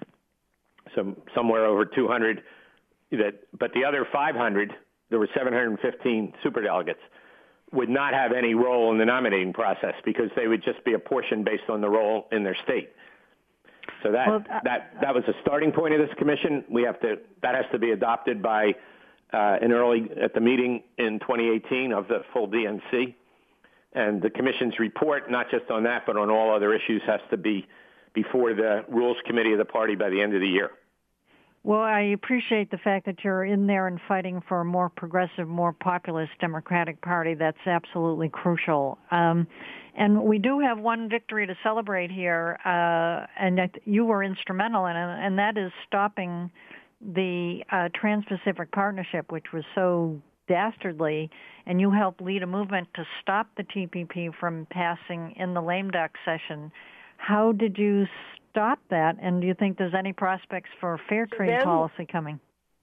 so somewhere over two hundred. That, but the other five hundred, there were seven hundred fifteen superdelegates, would not have any role in the nominating process because they would just be apportioned based on the role in their state. So that well, uh, that that was a starting point of this commission. We have to that has to be adopted by uh, in early at the meeting in twenty eighteen of the full D N C, and the commission's report, not just on that but on all other issues, has to be before the Rules Committee of the party by the end of the year. Well, I appreciate the fact that you're in there and fighting for a more progressive, more populist Democratic Party. That's absolutely crucial. Um, and we do have one victory to celebrate here, uh, and that you were instrumental in it, and that is stopping the uh, Trans-Pacific Partnership, which was so dastardly, and you helped lead a movement to stop the T P P from passing in the lame duck session. How did you stop that, and do you think there's any prospects for fair trade then, policy coming?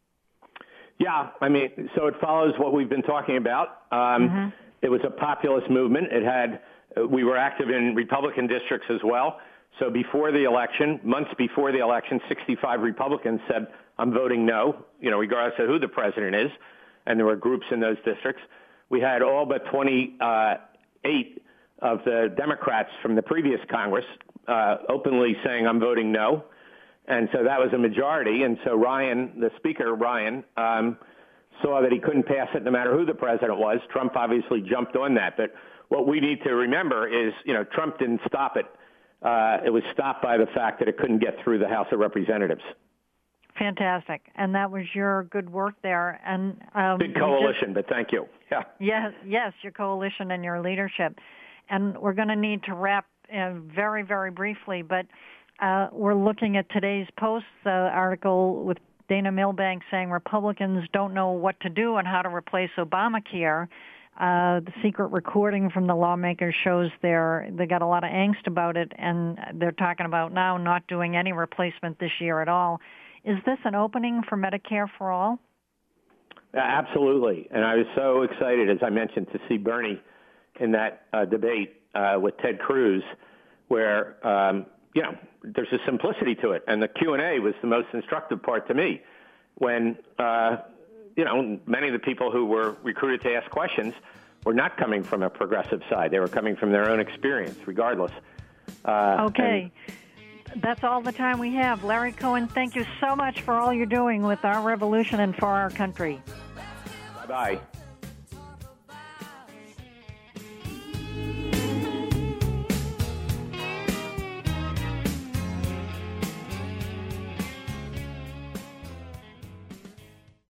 Yeah, I mean, so it follows what we've been talking about. Um, mm-hmm. It was a populist movement. It had, we were active in Republican districts as well. So before the election, months before the election, sixty-five Republicans said, I'm voting no, you know, regardless of who the president is. And there were groups in those districts. We had all but twenty-eight of the Democrats from the previous Congress, uh, openly saying, I'm voting no. And so that was a majority. And so Ryan, the speaker, Ryan, um, saw that he couldn't pass it no matter who the president was. Trump obviously jumped on that. But what we need to remember is, you know, Trump didn't stop it. Uh, it was stopped by the fact that it couldn't get through the House of Representatives. Fantastic. And that was your good work there. And um, Big coalition, just, but thank you. Yeah. Yes, yes, your coalition and your leadership. And we're going to need to wrap uh, very, very briefly, but uh, we're looking at today's Post uh, article with Dana Milbank saying Republicans don't know what to do and how to replace Obamacare. Uh, the secret recording from the lawmakers shows they're, they got a lot of angst about it, and they're talking about now not doing any replacement this year at all. Is this an opening for Medicare for all? Absolutely. And I was so excited, as I mentioned, to see Bernie in that uh, debate uh, with Ted Cruz, where, um, you know, there's a simplicity to it. And the Q and A was the most instructive part to me when, uh, you know, many of the people who were recruited to ask questions were not coming from a progressive side. They were coming from their own experience, regardless. Uh, okay. And that's all the time we have. Larry Cohen, thank you so much for all you're doing with our revolution and for our country. Bye-bye.